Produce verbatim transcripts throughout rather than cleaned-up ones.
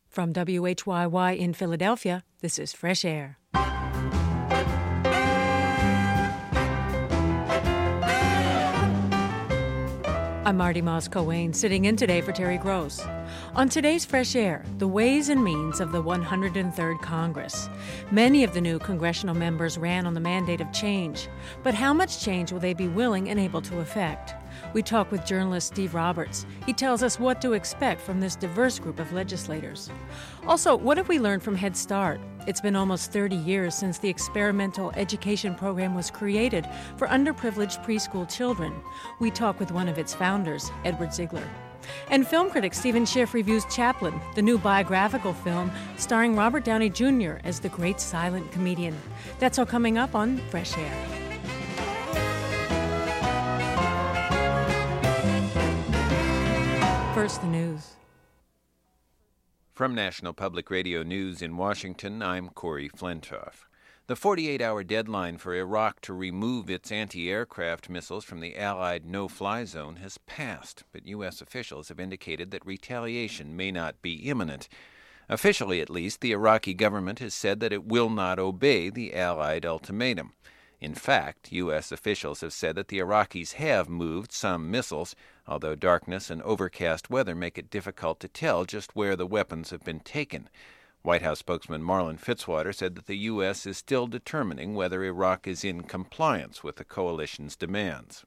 From W H Y Y in Philadelphia, this is Fresh Air. I'm Marty Moss-Coane, sitting in today for Terry Gross. On today's Fresh Air, the ways and means of the one hundred third Congress. Many of the new congressional members ran on the mandate of change, but how much change will they be willing and able to effect? We talk with journalist Steve Roberts. He tells us what to expect from this diverse group of legislators. Also, what have we learned from Head Start? It's been almost thirty years since the experimental education program was created for underprivileged preschool children. We talk with one of its founders, Edward Ziegler. And film critic Stephen Schiff reviews Chaplin, the new biographical film starring Robert Downey Junior as the great silent comedian. That's all coming up on Fresh Air. First, the news. From National Public Radio News in Washington, I'm Corey Flintoff. The forty-eight hour deadline for Iraq to remove its anti-aircraft missiles from the Allied no-fly zone has passed, but U S officials have indicated that retaliation may not be imminent. Officially, at least, the Iraqi government has said that it will not obey the Allied ultimatum. In fact, U S officials have said that the Iraqis have moved some missiles, although darkness and overcast weather make it difficult to tell just where the weapons have been taken. White House spokesman Marlin Fitzwater said that the U S is still determining whether Iraq is in compliance with the coalition's demands.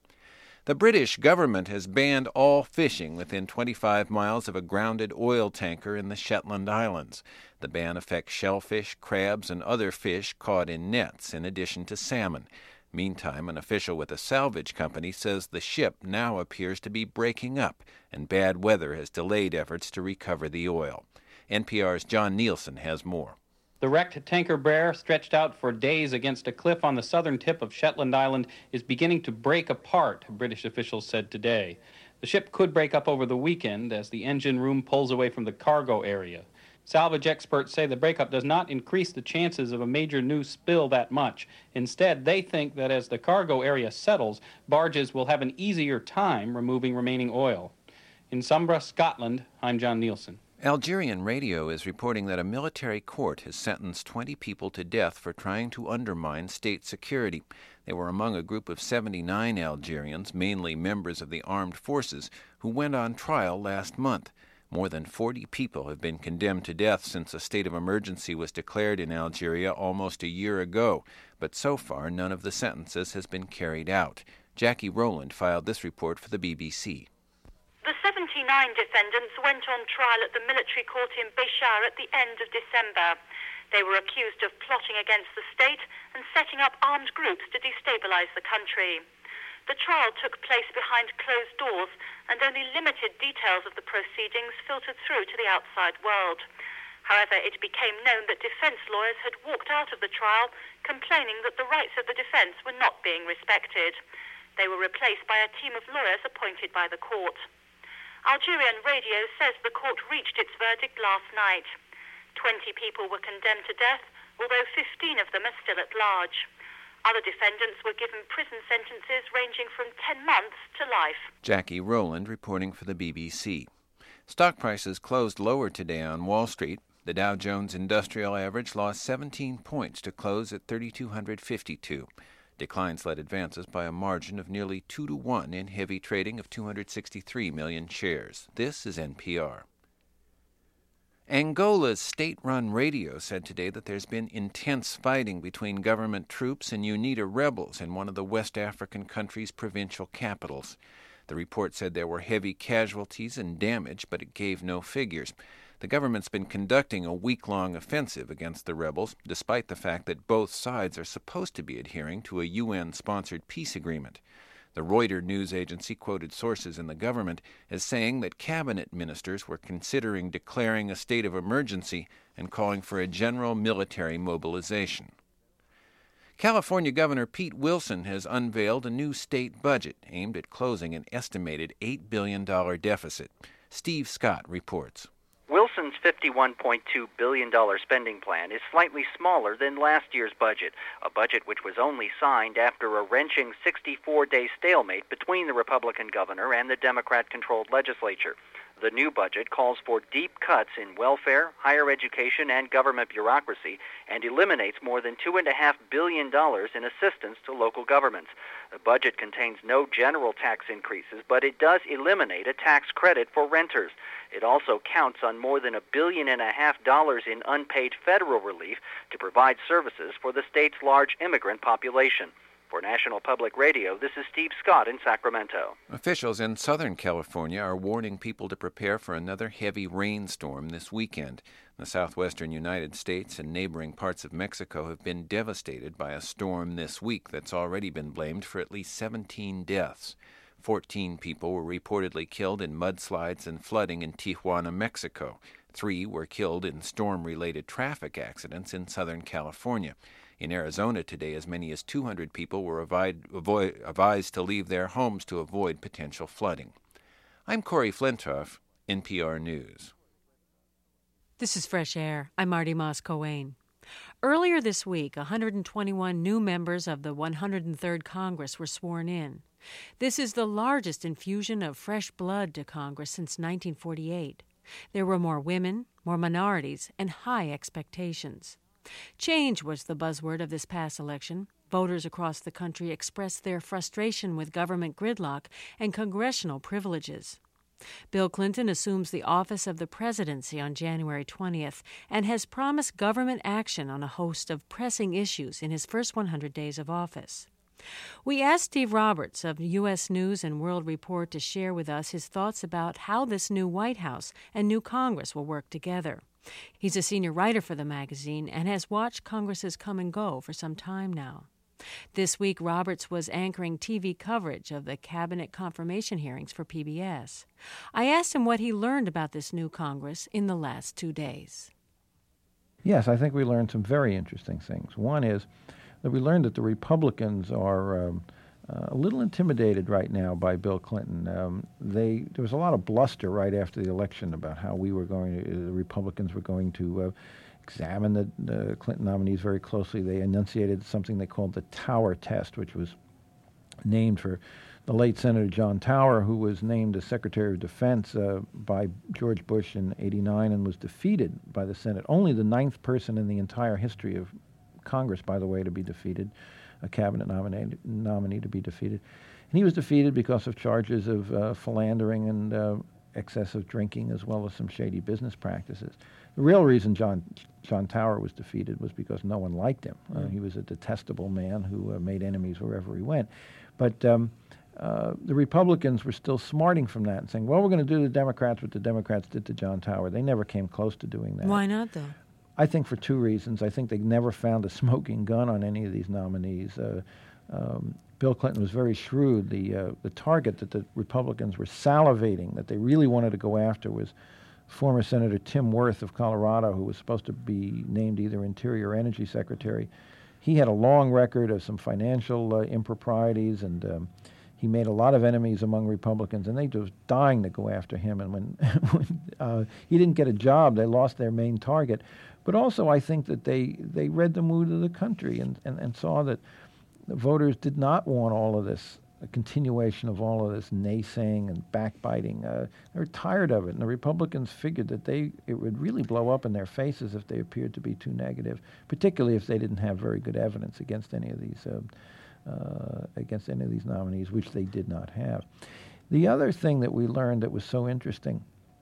The British government has banned all fishing within twenty-five miles of a grounded oil tanker in the Shetland Islands. The ban affects shellfish, crabs, and other fish caught in nets, in addition to salmon. Meantime, an official with a salvage company says the ship now appears to be breaking up, and bad weather has delayed efforts to recover the oil. N P R's John Nielsen has more. The wrecked tanker Brer, stretched out for days against a cliff on the southern tip of Shetland Island, is beginning to break apart, British officials said today. The ship could break up over the weekend as the engine room pulls away from the cargo area. Salvage experts say the breakup does not increase the chances of a major new spill that much. Instead, they think that as the cargo area settles, barges will have an easier time removing remaining oil. In Sombra, Scotland, I'm John Nielsen. Algerian radio is reporting that a military court has sentenced twenty people to death for trying to undermine state security. They were among a group of seventy-nine Algerians, mainly members of the armed forces, who went on trial last month. More than forty people have been condemned to death since a state of emergency was declared in Algeria almost a year ago, but so far none of the sentences has been carried out. Jackie Rowland filed this report for the B B C. The seventy-nine defendants went on trial at the military court in Béchar at the end of December. They were accused of plotting against the state and setting up armed groups to destabilize the country. The trial took place behind closed doors, and only limited details of the proceedings filtered through to the outside world. However, it became known that defense lawyers had walked out of the trial, complaining that the rights of the defense were not being respected. They were replaced by a team of lawyers appointed by the court. Algerian radio says the court reached its verdict last night. Twenty people were condemned to death, although fifteen of them are still at large. Other defendants were given prison sentences ranging from ten months to life. Jackie Rowland reporting for the B B C. Stock prices closed lower today on Wall Street. The Dow Jones Industrial Average lost seventeen points to close at three thousand two hundred fifty-two. Declines led advances by a margin of nearly two to one in heavy trading of two hundred sixty-three million shares. This is N P R. Angola's state-run radio said today that there's been intense fighting between government troops and UNITA rebels in one of the West African country's provincial capitals. The report said there were heavy casualties and damage, but it gave no figures. The government's been conducting a week-long offensive against the rebels, despite the fact that both sides are supposed to be adhering to a U N-sponsored peace agreement. The Reuters news agency quoted sources in the government as saying that cabinet ministers were considering declaring a state of emergency and calling for a general military mobilization. California Governor Pete Wilson has unveiled a new state budget aimed at closing an estimated eight billion dollars deficit. Steve Scott reports. Wilson's fifty-one point two billion dollars spending plan is slightly smaller than last year's budget, a budget which was only signed after a wrenching sixty-four day stalemate between the Republican governor and the Democrat-controlled legislature. The new budget calls for deep cuts in welfare, higher education, and government bureaucracy, and eliminates more than two point five billion dollars in assistance to local governments. The budget contains no general tax increases, but it does eliminate a tax credit for renters. It also counts on more than a billion and a half dollars in unpaid federal relief to provide services for the state's large immigrant population. For National Public Radio, this is Steve Scott in Sacramento. Officials in Southern California are warning people to prepare for another heavy rainstorm this weekend. The southwestern United States and neighboring parts of Mexico have been devastated by a storm this week that's already been blamed for at least seventeen deaths. Fourteen people were reportedly killed in mudslides and flooding in Tijuana, Mexico. Three were killed in storm-related traffic accidents in Southern California. In Arizona today, as many as two hundred people were avoid, avoid, advised to leave their homes to avoid potential flooding. I'm Corey Flintoff, N P R News. This is Fresh Air. I'm Marty Moss-Coane. Earlier this week, one hundred twenty-one new members of the one hundred third Congress were sworn in. This is the largest infusion of fresh blood to Congress since nineteen forty-eight. There were more women, more minorities, and high expectations. Change was the buzzword of this past election. Voters across the country expressed their frustration with government gridlock and congressional privileges. Bill Clinton assumes the office of the presidency on January twentieth and has promised government action on a host of pressing issues in his first one hundred days of office. We asked Steve Roberts of U S News and World Report to share with us his thoughts about how this new White House and new Congress will work together. He's a senior writer for the magazine and has watched Congresses come and go for some time now. This week, Roberts was anchoring T V coverage of the cabinet confirmation hearings for P B S. I asked him what he learned about this new Congress in the last two days. Yes, I think we learned some very interesting things. One is that we learned that the Republicans are um, uh, a little intimidated right now by Bill Clinton. Um, they there was a lot of bluster right after the election about how we were going to, the Republicans were going to uh, examine the, the Clinton nominees very closely. They enunciated something they called the Tower test, which was named for the late Senator John Tower, who was named as Secretary of Defense uh, by George Bush in eighty-nine and was defeated by the Senate. Only the ninth person in the entire history of Congress, by the way, to be defeated, a cabinet nominee, nominee to be defeated. And he was defeated because of charges of uh, philandering and uh, excessive drinking, as well as some shady business practices. The real reason John John Tower was defeated was because no one liked him. Uh, he was a detestable man who uh, made enemies wherever he went. But um, uh, the Republicans were still smarting from that and saying, well, we're going to do to the Democrats what the Democrats did to John Tower. They never came close to doing that. Why not, though? I think for two reasons. I think they never found a smoking gun on any of these nominees. Uh, um, Bill Clinton was very shrewd. The uh, the target that the Republicans were salivating, that they really wanted to go after, was former Senator Tim Wirth of Colorado, who was supposed to be named either Interior or Energy Secretary. He had a long record of some financial uh, improprieties, and um, he made a lot of enemies among Republicans, and they were dying to go after him. And when, when uh, he didn't get a job, they lost their main target. But also, I think that they, they read the mood of the country and, and, and saw that the voters did not want all of this, a continuation of all of this naysaying and backbiting. Uh, they were tired of it, and the Republicans figured that they it would really blow up in their faces if they appeared to be too negative, particularly if they didn't have very good evidence against any of these uh, uh, against any of these nominees, which they did not have. The other thing that we learned that was so interesting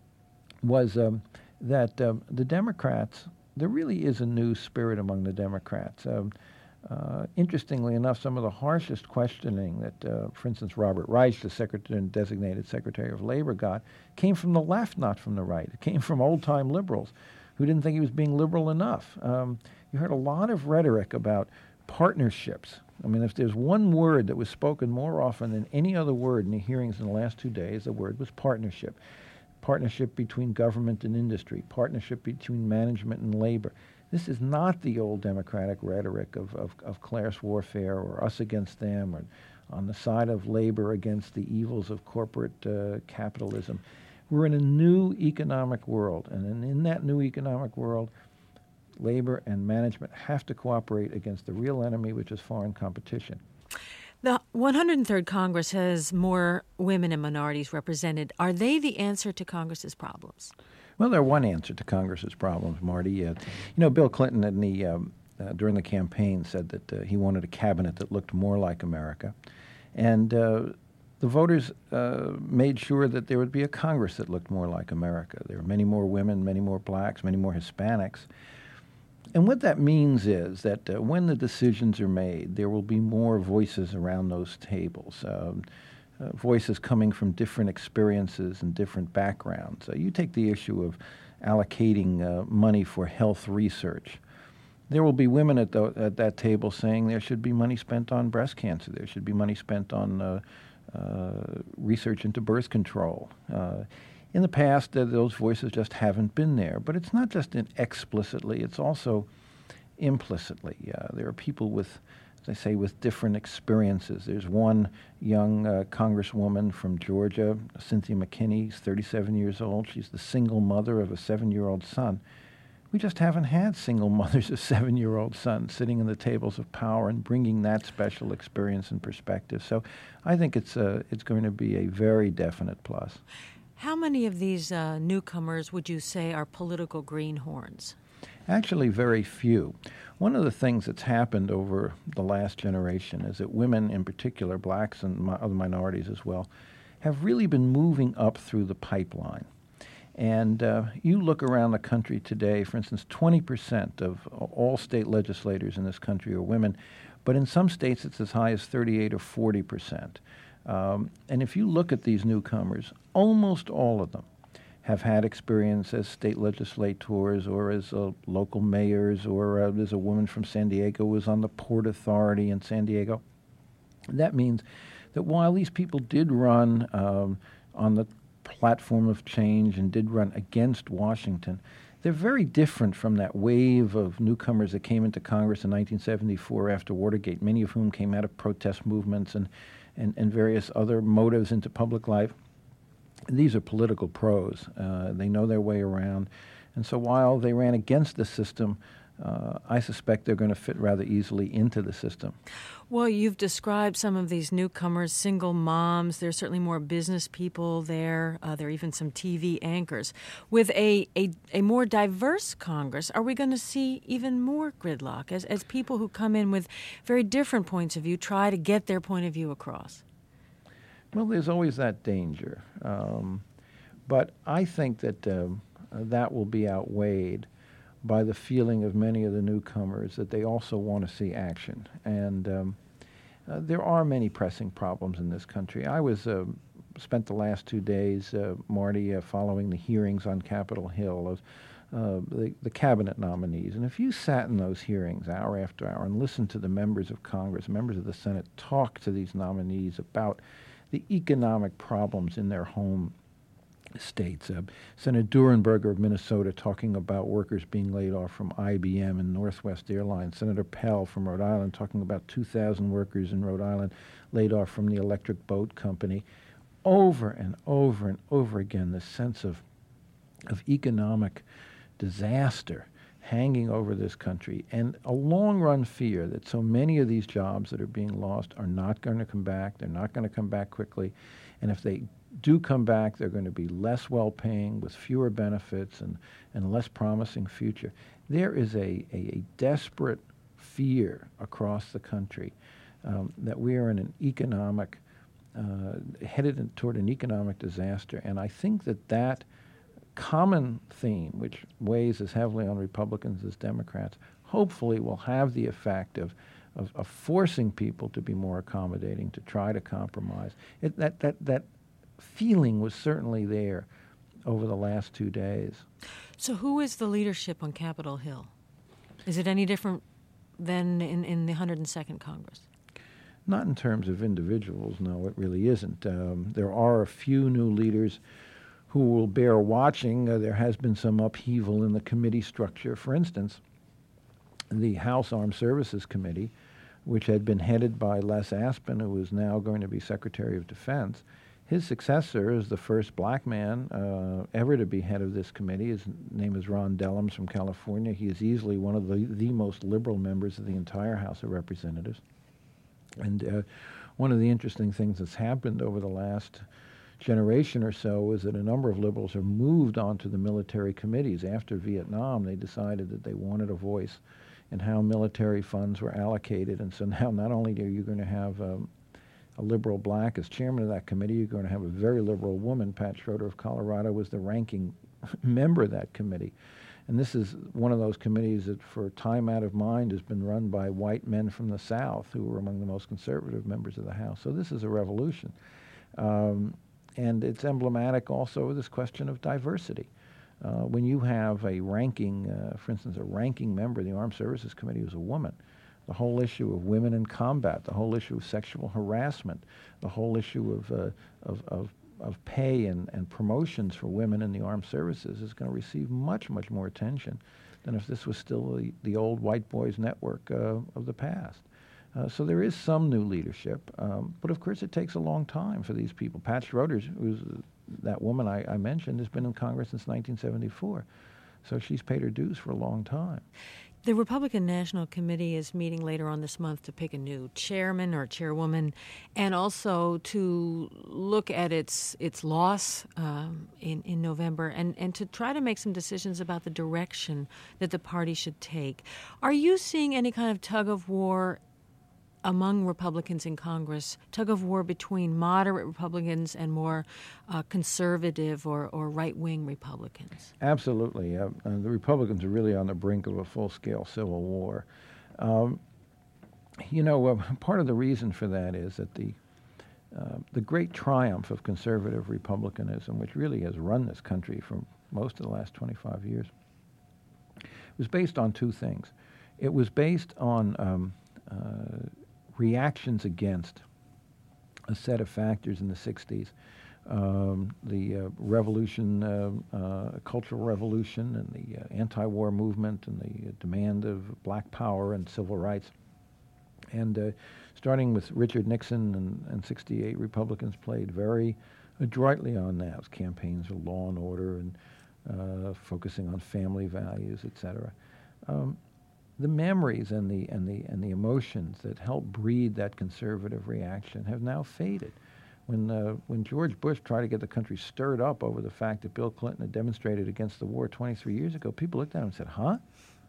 was um, that um, the Democrats. There really is a new spirit among the Democrats. Um, uh, interestingly enough, some of the harshest questioning that, uh, for instance, Robert Reich, the secretary, designated Secretary of Labor, got came from the left, not from the right. It came from old-time liberals who didn't think he was being liberal enough. Um, you heard a lot of rhetoric about partnerships. I mean, if there's one word that was spoken more often than any other word in the hearings in the last two days, the word was partnership. Partnership between government and industry, partnership between management and labor. This is not the old Democratic rhetoric of, of, of class warfare or us against them or on the side of labor against the evils of corporate uh, capitalism. We're in a new economic world, and in, in that new economic world, labor and management have to cooperate against the real enemy, which is foreign competition. The one hundred third Congress has more women and minorities represented. Are they the answer to Congress's problems? Well, they're one answer to Congress's problems, Marty. Uh, you know, Bill Clinton in the, um, uh, during the campaign said that uh, he wanted a cabinet that looked more like America. And uh, the voters uh, made sure that there would be a Congress that looked more like America. There were many more women, many more blacks, many more Hispanics. And what that means is that uh, when the decisions are made, there will be more voices around those tables, um, uh, voices coming from different experiences and different backgrounds. Uh, you take the issue of allocating uh, money for health research. There will be women at, the, at that table saying there should be money spent on breast cancer. There should be money spent on uh, uh, research into birth control. Uh, in the past, uh, those voices just haven't been there. But it's not just in explicitly, it's also implicitly. Uh, there are people with, as I say, with different experiences. There's one young uh, congresswoman from Georgia, Cynthia McKinney, she's thirty-seven years old. She's the single mother of a seven-year-old son. We just haven't had single mothers of seven-year-old sons sitting in the tables of power and bringing that special experience and perspective. So I think it's uh, it's going to be a very definite plus. How many of these uh, newcomers would you say are political greenhorns? Actually, very few. One of the things that's happened over the last generation is that women in particular, blacks and mi- other minorities as well, have really been moving up through the pipeline. And uh, you look around the country today, for instance, twenty percent of all state legislators in this country are women, but in some states it's as high as thirty-eight or forty percent. Um, and if you look at these newcomers, almost all of them have had experience as state legislators or as uh, local mayors, or uh, there's a woman from San Diego who was on the Port Authority in San Diego. That means that while these people did run um, on the platform of change and did run against Washington, they're very different from that wave of newcomers that came into Congress in nineteen seventy-four after Watergate, many of whom came out of protest movements and, and, and various other motives into public life. These are political pros. Uh, they know their way around. And so while they ran against the system, uh, I suspect they're going to fit rather easily into the system. Well, you've described some of these newcomers, single moms. There's certainly more business people there. Uh, there are even some T V anchors. With a, a, a more diverse Congress, are we going to see even more gridlock as, as people who come in with very different points of view try to get their point of view across? Well, there's always that danger. Um, but I think that um, that will be outweighed by the feeling of many of the newcomers that they also want to see action. And um, uh, there are many pressing problems in this country. I was uh, spent the last two days, uh, Marty, uh, following the hearings on Capitol Hill of uh, the, the cabinet nominees. And if you sat in those hearings hour after hour and listened to the members of Congress, members of the Senate, talk to these nominees about the economic problems in their home states. Uh, Senator Durenberger of Minnesota talking about workers being laid off from I B M and Northwest Airlines. Senator Pell from Rhode Island talking about two thousand workers in Rhode Island laid off from the Electric Boat Company. Over and over and over again, this sense of, of economic disaster hanging over this country, and a long-run fear that so many of these jobs that are being lost are not going to come back. They're not going to come back quickly. And if they do come back, they're going to be less well-paying with fewer benefits and, and less promising future. There is a, a, a desperate fear across the country um, that we are in an economic, uh, headed in, toward an economic disaster. And I think that that common theme, which weighs as heavily on Republicans as Democrats, hopefully will have the effect of, of, of forcing people to be more accommodating, to try to compromise. It, that, that, that feeling was certainly there over the last two days. So who is the leadership on Capitol Hill? Is it any different than in, in the one hundred second Congress? Not in terms of individuals, no, it really isn't. Um, there are a few new leaders who will bear watching. Uh, there has been some upheaval in the committee structure. For instance, the House Armed Services Committee, which had been headed by Les Aspin, who is now going to be Secretary of Defense, his successor is the first black man uh, ever to be head of this committee. His name is Ron Dellums from California. He is easily one of the, the most liberal members of the entire House of Representatives. And uh, one of the interesting things that's happened over the last generation or so is that a number of liberals have moved onto the military committees. After Vietnam, they decided that they wanted a voice in how military funds were allocated, and so now not only are you going to have um, a liberal black as chairman of that committee, you're going to have a very liberal woman. Pat Schroeder of Colorado was the ranking member of that committee. And this is one of those committees that for time out of mind has been run by white men from the South who were among the most conservative members of the House. So this is a revolution. Um, and it's emblematic also of this question of diversity. Uh, when you have a ranking, uh, for instance, a ranking member of the Armed Services Committee who's a woman, the whole issue of women in combat, the whole issue of sexual harassment, the whole issue of, uh, of, of of pay and, and promotions for women in the armed services is going to receive much, much more attention than if this was still the, the old white boys network uh, of the past. Uh, so there is some new leadership, um, but of course it takes a long time for these people. Pat Schroeder, who's uh, that woman I, I mentioned, has been in Congress since nineteen seventy-four. So she's paid her dues for a long time. The Republican National Committee is meeting later on this month to pick a new chairman or chairwoman, and also to look at its its loss um, in, in November, and, and to try to make some decisions about the direction that the party should take. Are you seeing any kind of tug of war among Republicans in Congress, tug of war between moderate Republicans and more uh, conservative or, or right-wing Republicans? Absolutely. Uh, uh, the Republicans are really on the brink of a full-scale civil war. Um, you know, uh, part of the reason for that is that the uh, the great triumph of conservative republicanism, which really has run this country for most of the last twenty-five years, was based on two things. It was based on um, uh, reactions against a set of factors in the sixties, um, the uh, revolution, uh, uh, cultural revolution, and the uh, anti-war movement, and the uh, demand of black power and civil rights. And uh, starting with Richard Nixon in, in sixty-eight, Republicans played very adroitly on that. It was campaigns for law and order and uh, focusing on family values, et cetera. Um, The memories and the and the and the emotions that helped breed that conservative reaction have now faded. When uh, when George Bush tried to get the country stirred up over the fact that Bill Clinton had demonstrated against the war twenty-three years ago, people looked at him and said, "Huh?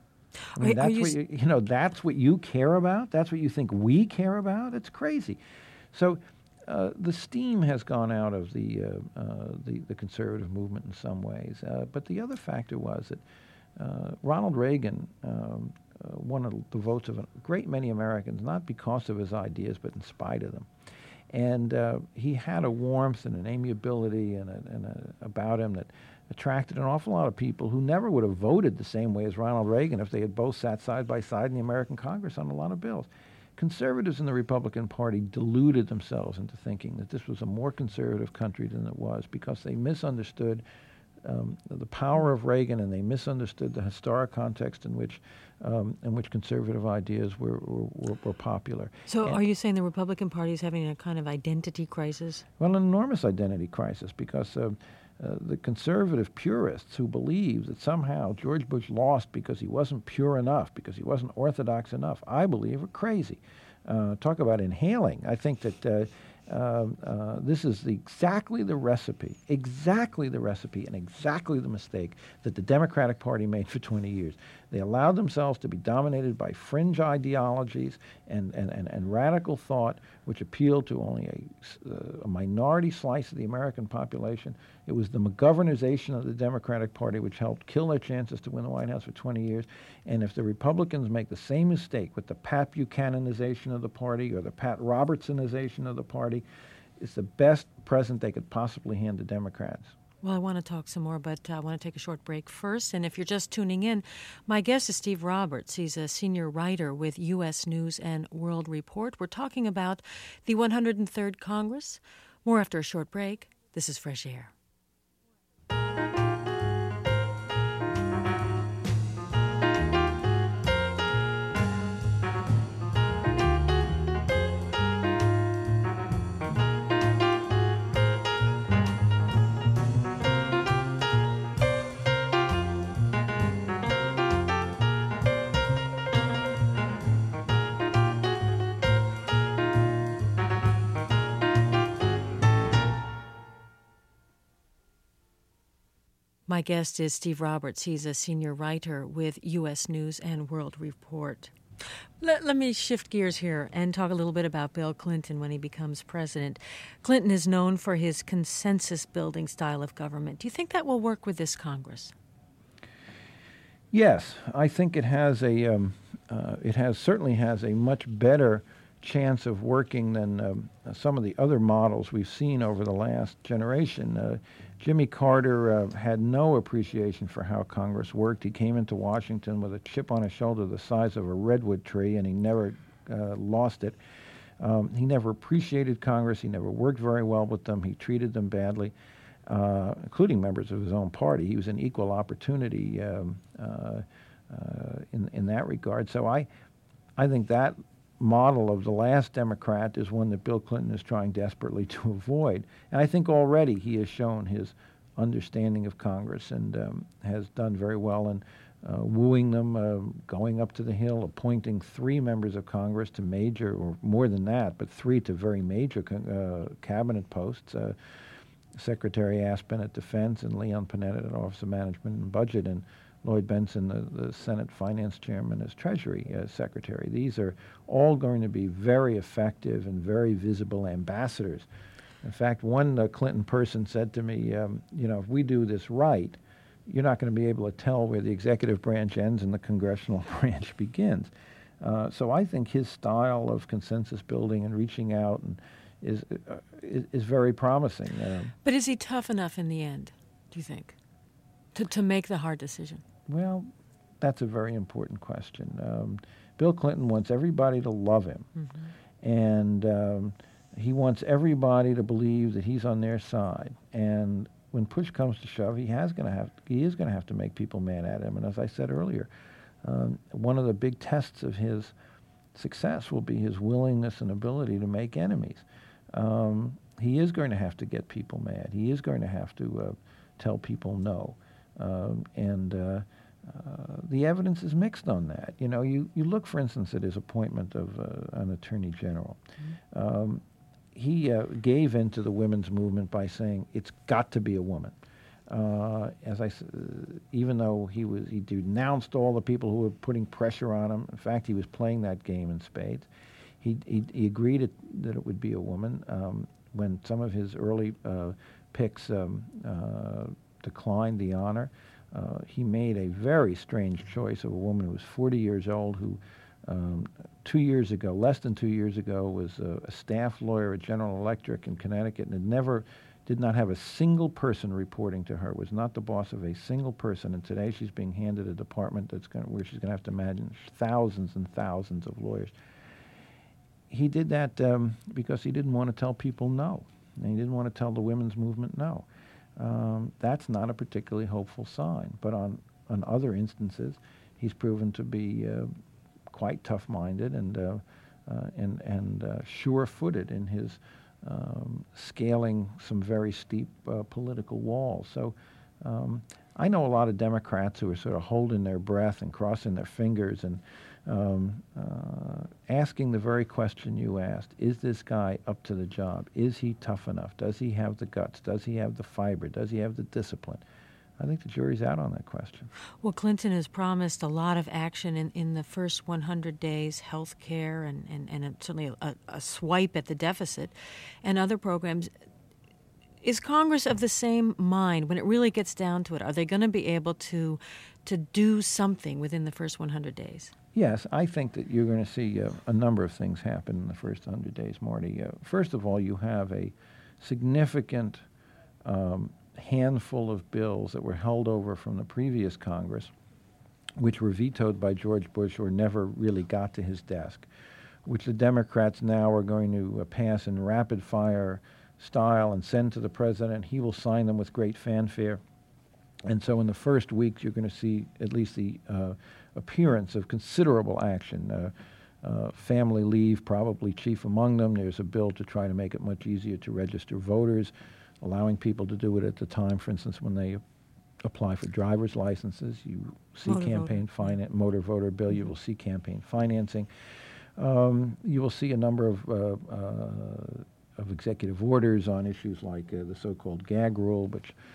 I mean, Are, that's are you, what you, you know. That's what you care about. That's what you think we care about. It's crazy." So. Uh, the steam has gone out of the, uh, uh, the the conservative movement in some ways, uh, but the other factor was that uh, Ronald Reagan um, uh, won a, the votes of a great many Americans, not because of his ideas, but in spite of them. And uh, he had a warmth and an amiability and, a, and a, about him that attracted an awful lot of people who never would have voted the same way as Ronald Reagan if they had both sat side by side in the American Congress on a lot of bills. Conservatives in the Republican Party deluded themselves into thinking that this was a more conservative country than it was because they misunderstood um, the power of Reagan, and they misunderstood the historic context in which um, in which conservative ideas were were, were popular. So and, are you saying the Republican Party is having a kind of identity crisis? Well, an enormous identity crisis because uh, uh, the conservative purists who believe that somehow George Bush lost because he wasn't pure enough, because he wasn't orthodox enough, I believe are crazy. Uh, talk about inhaling. I think that uh, uh, uh, this is the, exactly the recipe, exactly the recipe and exactly the mistake that the Democratic Party made for twenty years. They allowed themselves to be dominated by fringe ideologies and, and, and, and radical thought, which appealed to only a, uh, a minority slice of the American population. It was the McGovernization of the Democratic Party which helped kill their chances to win the White House for twenty years. And if the Republicans make the same mistake with the Pat Buchananization of the party or the Pat Robertsonization of the party, it's the best present they could possibly hand to Democrats. Well, I want to talk some more, but I want to take a short break first. And if you're just tuning in, my guest is Steve Roberts. He's a senior writer with U S News and World Report. We're talking about the one hundred third Congress. More after a short break. This is Fresh Air. My guest is Steve Roberts. He's a senior writer with U S News and World Report. Let, let me shift gears here and talk a little bit about Bill Clinton when he becomes president. Clinton is known for his consensus-building style of government. Do you think that will work with this Congress? Yes, I think it has a. Um, uh, it has certainly has a much better chance of working than um, some of the other models we've seen over the last generation. Uh, Jimmy Carter uh, had no appreciation for how Congress worked. He came into Washington with a chip on his shoulder the size of a redwood tree, and he never uh, lost it. Um, he never appreciated Congress. He never worked very well with them. He treated them badly, uh, including members of his own party. He was an equal opportunity um, uh, uh, in in that regard. So I, I think that model of the last Democrat is one that Bill Clinton is trying desperately to avoid. And I think already he has shown his understanding of Congress and um, has done very well in uh, wooing them, uh, going up to the Hill, appointing three members of Congress to major, or more than that, but three to very major uh, cabinet posts, uh, Secretary Aspen at Defense and Leon Panetta at Office of Management and Budget, and Lloyd Benson, the, the Senate Finance Chairman, as Treasury uh, Secretary. These are all going to be very effective and very visible ambassadors. In fact, one uh, Clinton person said to me, um, you know, if we do this right, you're not going to be able to tell where the executive branch ends and the congressional branch begins. Uh, so I think his style of consensus building and reaching out and is, uh, is, is very promising. Um, but is he tough enough in the end, do you think, to, to make the hard decision? Well, that's a very important question. Um, Bill Clinton wants everybody to love him, mm-hmm. and um, he wants everybody to believe that he's on their side. And when push comes to shove, he has going to have he is going to have to make people mad at him. And as I said earlier, um, one of the big tests of his success will be his willingness and ability to make enemies. Um, he is going to have to get people mad. He is going to have to uh, tell people no. Um, and uh, uh, the evidence is mixed on that. You know, you, you look, for instance, at his appointment of uh, an attorney general. Mm-hmm. Um, he uh, gave in to the women's movement by saying it's got to be a woman. Uh, as I, uh, even though he was, he denounced all the people who were putting pressure on him. In fact, he was playing that game in spades. He he, he agreed it, that it would be a woman. Um, when some of his early uh, picks um, uh, declined the honor, uh, he made a very strange choice of a woman who was forty years old, who um, two years ago, less than two years ago, was a, a staff lawyer at General Electric in Connecticut, and had never, did not have a single person reporting to her, was not the boss of a single person, and today she's being handed a department that's going where she's going to have to manage thousands and thousands of lawyers. He did that um, because he didn't want to tell people no, and he didn't want to tell the women's movement no. Um, that's not a particularly hopeful sign. But on, on other instances, he's proven to be uh, quite tough-minded and uh, uh, and and uh, sure-footed in his um, scaling some very steep uh, political walls. So um, I know a lot of Democrats who are sort of holding their breath and crossing their fingers and um, uh, asking the very question you asked: is this guy up to the job? Is he tough enough? Does he have the guts? Does he have the fiber? Does he have the discipline? I think the jury's out on that question. Well, Clinton has promised a lot of action in, in the first one hundred days, health care and, and, and a, certainly a, a swipe at the deficit and other programs. Is Congress of the same mind when it really gets down to it? Are they going to be able to to do something within the first one hundred days? Yes, I think that you're going to see uh, a number of things happen in the first one hundred days, Marty. Uh, first of all, you have a significant um, handful of bills that were held over from the previous Congress, which were vetoed by George Bush or never really got to his desk, which the Democrats now are going to uh, pass in rapid-fire style and send to the president. He will sign them with great fanfare. And so in the first weeks, you're going to see at least the uh, appearance of considerable action. Uh, uh, family leave, probably chief among them. There's a bill to try to make it much easier to register voters, allowing people to do it at the time, for instance, when they apply for driver's licenses. You see motor campaign voter. finance, motor voter bill. You will see campaign financing. Um, you will see a number of uh, uh, of executive orders on issues like uh, the so-called gag rule, which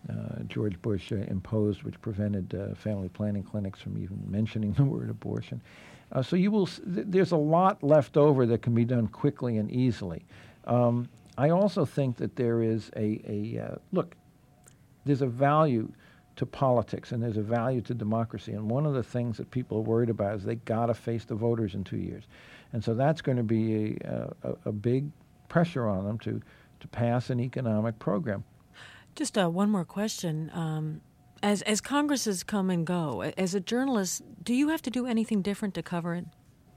uh, George Bush uh, imposed, which prevented uh, family planning clinics from even mentioning the word abortion. Uh, so you will. S- th- there's a lot left over that can be done quickly and easily. Um, I also think that there is a, a uh, look. There's a value to politics and there's a value to democracy. And one of the things that people are worried about is they got to face the voters in two years. And so that's going to be a, a, a big pressure on them to, to pass an economic program. Just uh, one more question. Um, as, as Congresses come and go, as a journalist, do you have to do anything different to cover it?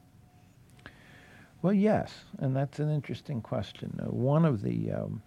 Well, yes, and that's an interesting question. Uh, one of the um,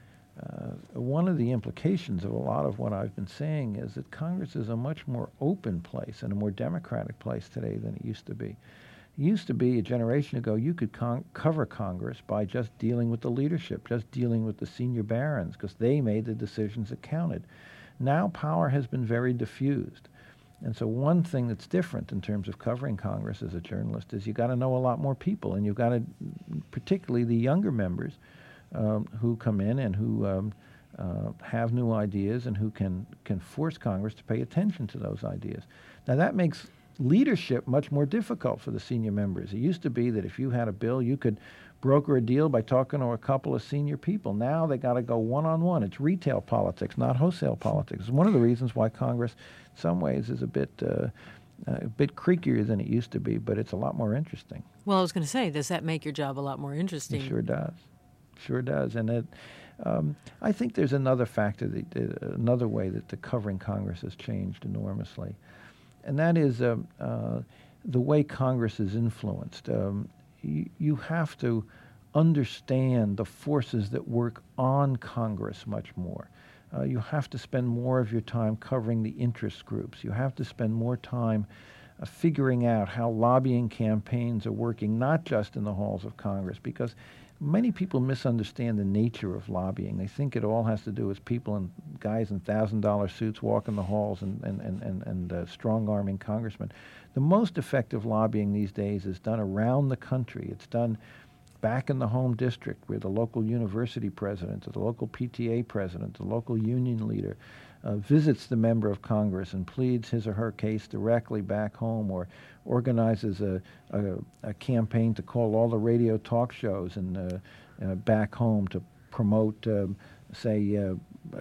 Uh, one of the implications of a lot of what I've been saying is that Congress is a much more open place and a more democratic place today than it used to be. It used to be a generation ago you could con- cover Congress by just dealing with the leadership, just dealing with the senior barons, because they made the decisions that counted. Now power has been very diffused. And so one thing that's different in terms of covering Congress as a journalist is you've got to know a lot more people, and you've got to, particularly the younger members, Um, who come in and who um, uh, have new ideas and who can, can force Congress to pay attention to those ideas. Now that makes leadership much more difficult for the senior members. It used to be that if you had a bill, you could broker a deal by talking to a couple of senior people. Now they got to go one-on-one. It's retail politics, not wholesale politics. It's one of the reasons why Congress, in some ways, is a bit uh, a bit creakier than it used to be, but it's a lot more interesting. Well, I was going to say, does that make your job a lot more interesting? It sure does. Sure does, and it, um, I think there's another factor, that, uh, another way that the covering Congress has changed enormously, and that is uh, uh, the way Congress is influenced. Um, y- you have to understand the forces that work on Congress much more. Uh, you have to spend more of your time covering the interest groups. You have to spend more time uh, figuring out how lobbying campaigns are working, not just in the halls of Congress, because many people misunderstand the nature of lobbying. They think it all has to do with people and guys in thousand dollar suits walking the halls and, and, and, and, and uh, strong-arming congressmen. The most effective lobbying these days is done around the country. It's done back in the home district where the local university president, or the local P T A president, the local union leader uh, visits the member of Congress and pleads his or her case directly back home, or organizes a, a, a campaign to call all the radio talk shows and uh, uh, back home to promote, um, say, uh, uh,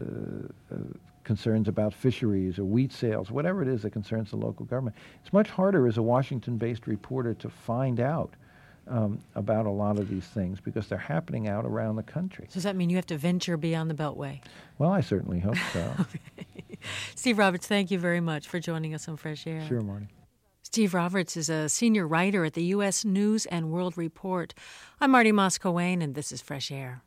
uh, concerns about fisheries or wheat sales, whatever it is that concerns the local government. It's much harder as a Washington-based reporter to find out um, about a lot of these things because they're happening out around the country. So does that mean you have to venture beyond the Beltway? Well, I certainly hope so. Okay. Steve Roberts, thank you very much for joining us on Fresh Air. Sure, Marty. Steve Roberts is a senior writer at the U S News and World Report. I'm Marty Moss-Coane, and this is Fresh Air.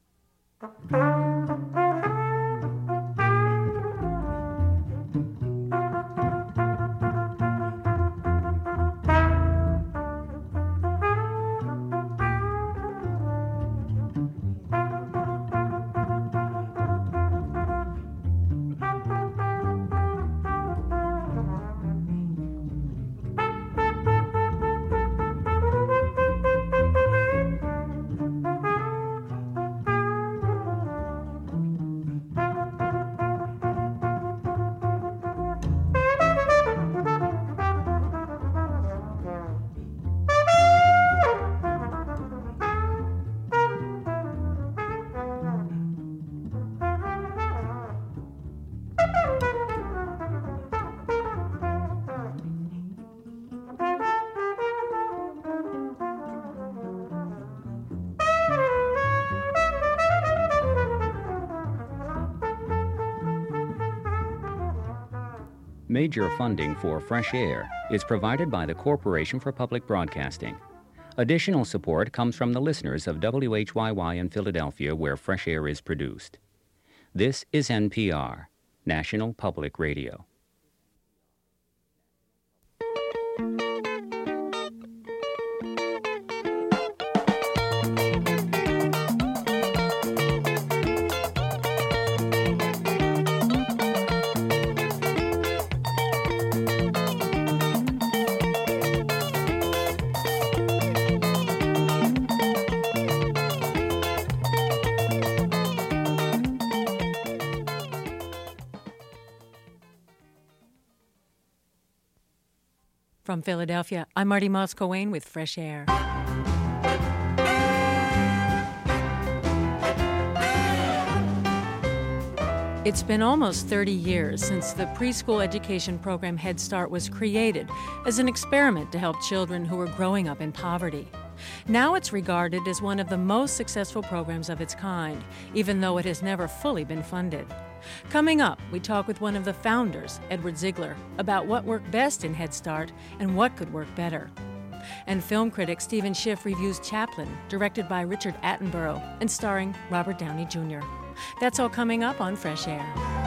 Major funding for Fresh Air is provided by the Corporation for Public Broadcasting. Additional support comes from the listeners of W H Y Y in Philadelphia, where Fresh Air is produced. This is N P R, National Public Radio. From Philadelphia, I'm Marty Moss-Coane with Fresh Air. It's been almost thirty years since the preschool education program Head Start was created as an experiment to help children who were growing up in poverty. Now it's regarded as one of the most successful programs of its kind, even though it has never fully been funded. Coming up, we talk with one of the founders, Edward Ziegler, about what worked best in Head Start and what could work better. And film critic Stephen Schiff reviews Chaplin, directed by Richard Attenborough and starring Robert Downey Junior That's all coming up on Fresh Air.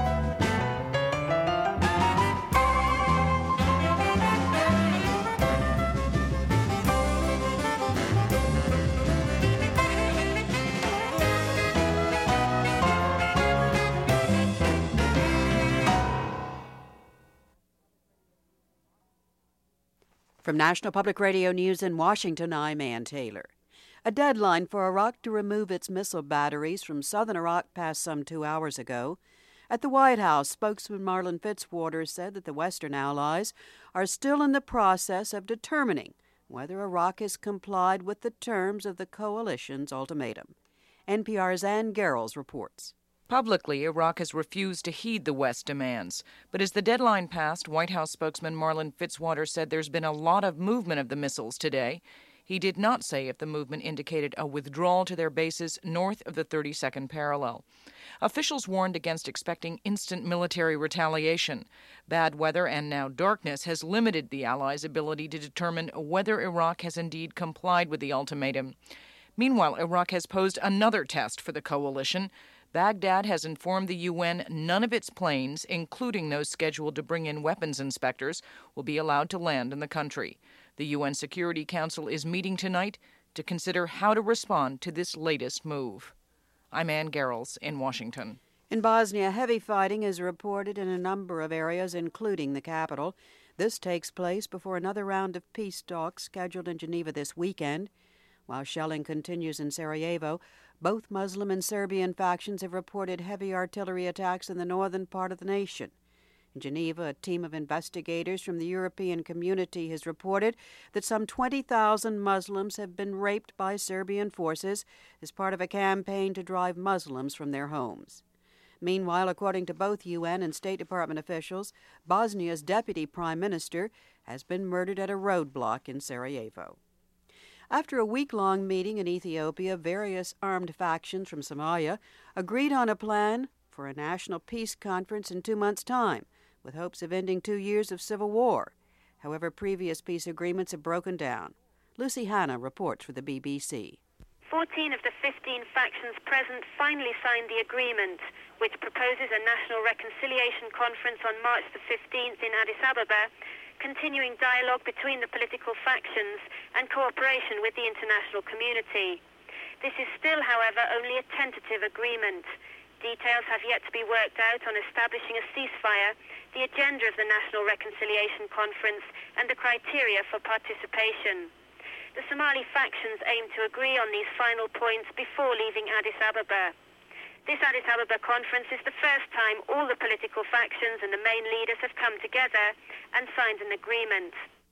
From National Public Radio News in Washington, I'm Ann Taylor. A deadline for Iraq to remove its missile batteries from southern Iraq passed some two hours ago. At the White House, spokesman Marlin Fitzwater said that the Western allies are still in the process of determining whether Iraq has complied with the terms of the coalition's ultimatum. N P R's Ann Garrels reports. Publicly, Iraq has refused to heed the West's demands. But as the deadline passed, White House spokesman Marlin Fitzwater said there's been a lot of movement of the missiles today. He did not say if the movement indicated a withdrawal to their bases north of the thirty-second parallel. Officials warned against expecting instant military retaliation. Bad weather and now darkness has limited the Allies' ability to determine whether Iraq has indeed complied with the ultimatum. Meanwhile, Iraq has posed another test for the coalition. Baghdad has informed the U N none of its planes, including those scheduled to bring in weapons inspectors, will be allowed to land in the country. The U N Security Council is meeting tonight to consider how to respond to this latest move. I'm Ann Garrels in Washington. In Bosnia, heavy fighting is reported in a number of areas, including the capital. This takes place before another round of peace talks scheduled in Geneva this weekend. While shelling continues in Sarajevo, both Muslim and Serbian factions have reported heavy artillery attacks in the northern part of the nation. In Geneva, a team of investigators from the European community has reported that some twenty thousand Muslims have been raped by Serbian forces as part of a campaign to drive Muslims from their homes. Meanwhile, according to both U N and State Department officials, Bosnia's deputy prime minister has been murdered at a roadblock in Sarajevo. After a week-long meeting in Ethiopia, various armed factions from Somalia agreed on a plan for a national peace conference in two months' time, with hopes of ending two years of civil war. However, previous peace agreements have broken down. Lucy Hanna reports for the B B C. Fourteen of the fifteen factions present finally signed the agreement, which proposes a national reconciliation conference on March the fifteenth in Addis Ababa, continuing dialogue between the political factions and cooperation with the international community. This is still, however, only a tentative agreement. Details have yet to be worked out on establishing a ceasefire, the agenda of the National Reconciliation Conference, and the criteria for participation. The Somali factions aim to agree on these final points before leaving Addis Ababa. This Addis Ababa conference is the first time all the political factions and the main leaders have come together and signed an agreement.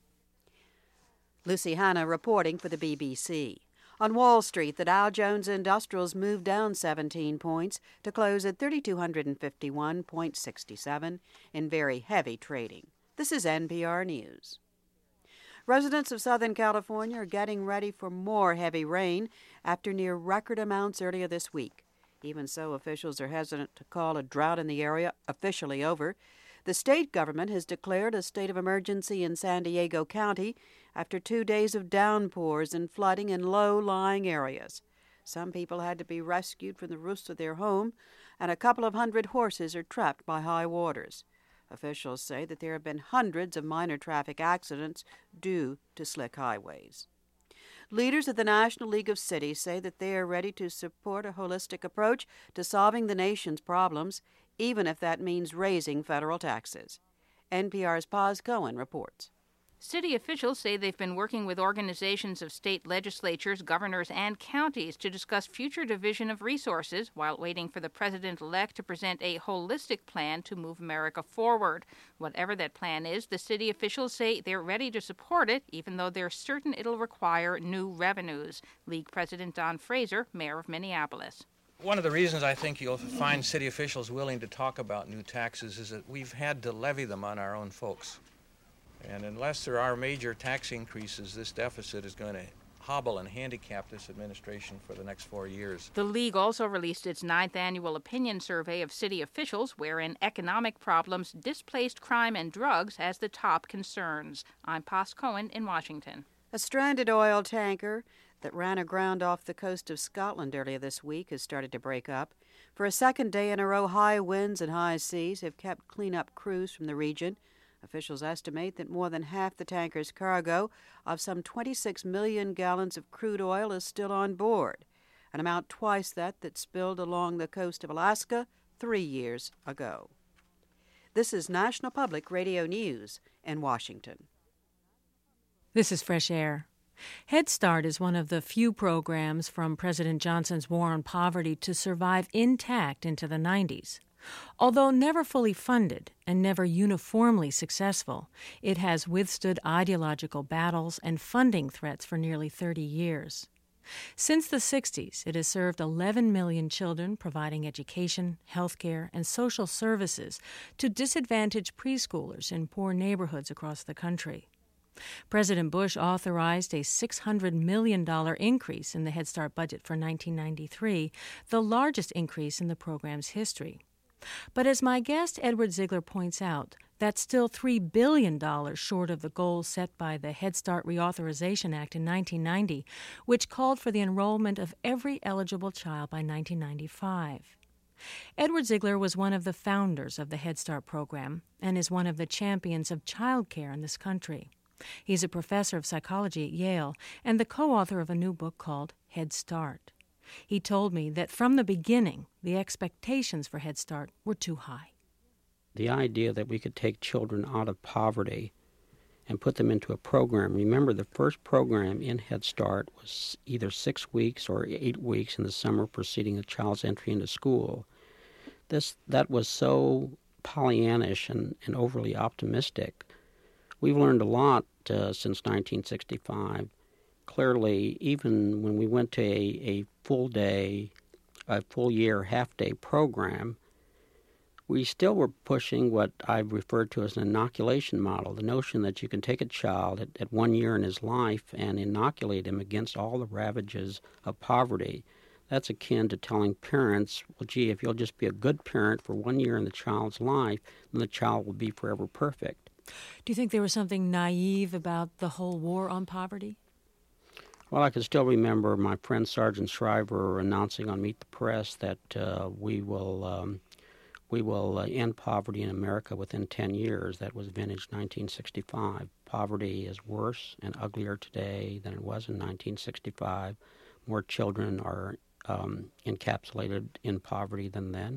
Lucy Hanna reporting for the B B C. On Wall Street, the Dow Jones Industrials moved down seventeen points to close at three thousand two hundred fifty-one point six seven in very heavy trading. This is N P R News. Residents of Southern California are getting ready for more heavy rain after near record amounts earlier this week. Even so, officials are hesitant to call a drought in the area officially over. The state government has declared a state of emergency in San Diego County after two days of downpours and flooding in low-lying areas. Some people had to be rescued from the roofs of their home, and a couple of hundred horses are trapped by high waters. Officials say that there have been hundreds of minor traffic accidents due to slick highways. Leaders of the National League of Cities say that they are ready to support a holistic approach to solving the nation's problems, even if that means raising federal taxes. N P R's Paz Cohen reports. City officials say they've been working with organizations of state legislatures, governors, and counties to discuss future division of resources while waiting for the president-elect to present a holistic plan to move America forward. Whatever that plan is, the city officials say they're ready to support it, even though they're certain it'll require new revenues. League President Don Fraser, mayor of Minneapolis. One of the reasons I think you'll find city officials willing to talk about new taxes is that we've had to levy them on our own folks. And unless there are major tax increases, this deficit is going to hobble and handicap this administration for the next four years. The League also released its ninth annual opinion survey of city officials, wherein economic problems, displaced crime, and drugs as the top concerns. I'm Pos Cohen in Washington. A stranded oil tanker that ran aground off the coast of Scotland earlier this week has started to break up. For a second day in a row, high winds and high seas have kept cleanup crews from the region. Officials estimate that more than half the tanker's cargo of some twenty-six million gallons of crude oil is still on board, an amount twice that that spilled along the coast of Alaska three years ago. This is National Public Radio News in Washington. This is Fresh Air. Head Start is one of the few programs from President Johnson's war on poverty to survive intact into the nineties. Although never fully funded and never uniformly successful, it has withstood ideological battles and funding threats for nearly thirty years. Since the sixties, it has served eleven million children, providing education, health care, and social services to disadvantaged preschoolers in poor neighborhoods across the country. President Bush authorized a six hundred million dollars increase in the Head Start budget for nineteen ninety-three, the largest increase in the program's history. But as my guest Edward Ziegler points out, that's still three billion dollars short of the goal set by the Head Start Reauthorization Act in nineteen ninety, which called for the enrollment of every eligible child by nineteen ninety-five. Edward Ziegler was one of the founders of the Head Start program and is one of the champions of child care in this country. He's a professor of psychology at Yale and the co-author of a new book called Head Start. He told me that from the beginning, the expectations for Head Start were too high. The idea that we could take children out of poverty and put them into a program. Remember, the first program in Head Start was either six weeks or eight weeks in the summer preceding a child's entry into school. This That was so Pollyannish and, and overly optimistic. We've learned a lot uh, since nineteen sixty-five. Clearly, even when we went to a, a full day, a full year, half day program, we still were pushing what I've referred to as an inoculation model, the notion that you can take a child at, at one year in his life and inoculate him against all the ravages of poverty. That's akin to telling parents, well, gee, if you'll just be a good parent for one year in the child's life, then the child will be forever perfect. Do you think there was something naive about the whole war on poverty? Well, I can still remember my friend Sergeant Shriver announcing on Meet the Press that uh, we will um, we will uh, end poverty in America within ten years. That was vintage nineteen sixty-five. Poverty is worse and uglier today than it was in nineteen sixty-five. More children are um, encapsulated in poverty than then.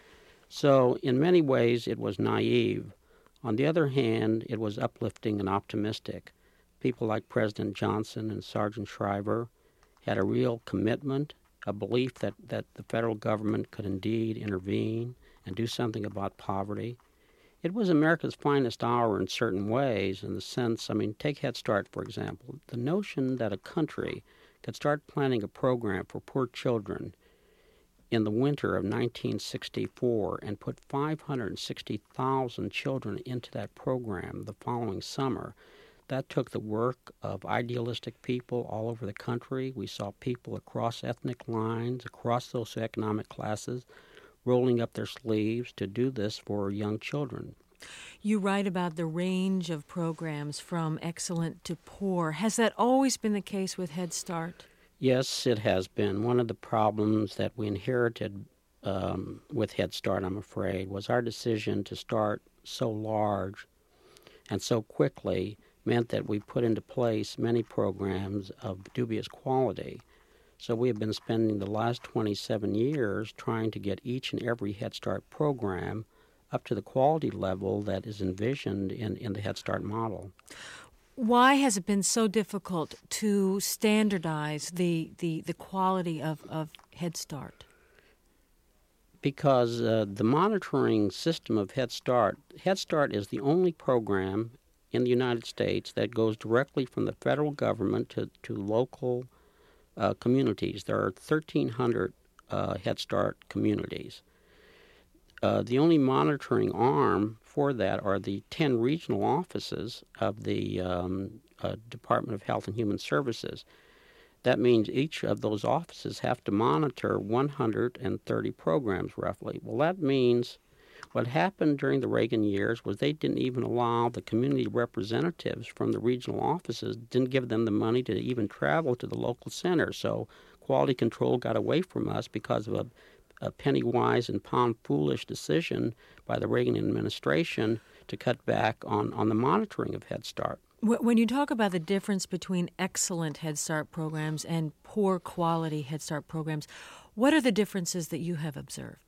So in many ways, it was naive. On the other hand, it was uplifting and optimistic. People like President Johnson and Sergeant Shriver had a real commitment, a belief that, that the federal government could indeed intervene and do something about poverty. It was America's finest hour in certain ways, in the sense, I mean, take Head Start, for example. The notion that a country could start planning a program for poor children in the winter of nineteen sixty-four and put five hundred sixty thousand children into that program the following summer. That took the work of idealistic people all over the country. We saw people across ethnic lines, across socioeconomic classes, rolling up their sleeves to do this for young children. You write about the range of programs from excellent to poor. Has that always been the case with Head Start? Yes, it has been. One of the problems that we inherited um, with Head Start, I'm afraid, was our decision to start so large and so quickly meant that we put into place many programs of dubious quality. So we have been spending the last twenty-seven years trying to get each and every Head Start program up to the quality level that is envisioned in, in the Head Start model. Why has it been so difficult to standardize the, the, the quality of, of Head Start? Because uh, the monitoring system of Head Start, Head Start is the only program in the United States that goes directly from the federal government to, to local uh, communities. There are thirteen hundred uh, Head Start communities. Uh, the only monitoring arm for that are the ten regional offices of the um, uh, Department of Health and Human Services. That means each of those offices have to monitor one hundred thirty programs, roughly. Well, that means what happened during the Reagan years was they didn't even allow the community representatives from the regional offices, didn't give them the money to even travel to the local center. So quality control got away from us because of a a penny-wise and pound-foolish decision by the Reagan administration to cut back on, on the monitoring of Head Start. When you talk about the difference between excellent Head Start programs and poor quality Head Start programs, what are the differences that you have observed?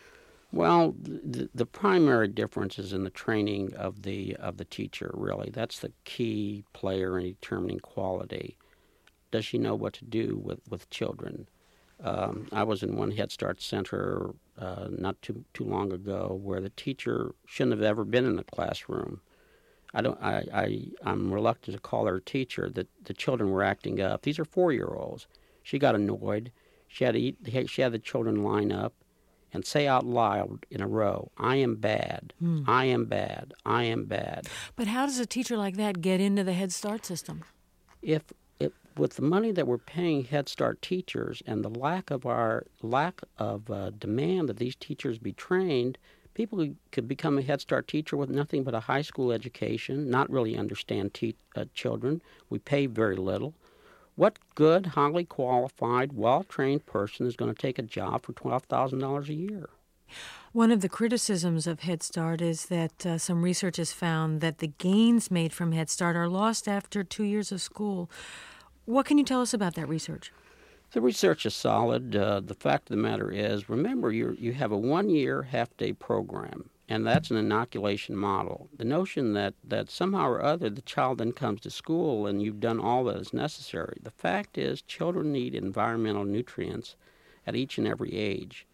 Well, the, the primary difference is in the training of the of the teacher, really. That's the key player in determining quality. Does she know what to do with, with children? Um, I was in one Head Start center uh, not too too long ago where the teacher shouldn't have ever been in the classroom. I don't. I, I I'm reluctant to call her a teacher. That the children were acting up. These are four-year-olds. She got annoyed. She had to eat. She had the children line up and say out loud in a row, "I am bad. Hmm. I am bad. I am bad." But how does a teacher like that get into the Head Start system? If With the money that we're paying Head Start teachers and the lack of our lack of uh, demand that these teachers be trained, people could become a Head Start teacher with nothing but a high school education, not really understand te- uh, children. We pay very little. What good, highly qualified, well-trained person is going to take a job for twelve thousand dollars a year? One of the criticisms of Head Start is that uh, some research has found that the gains made from Head Start are lost after two years of school. What can you tell us about that research? The research is solid. Uh, the fact of the matter is, remember, you you have a one-year half-day program, and that's an inoculation model. The notion that, that somehow or other the child then comes to school and you've done all that is necessary. The fact is, children need environmental nutrients at each and every age.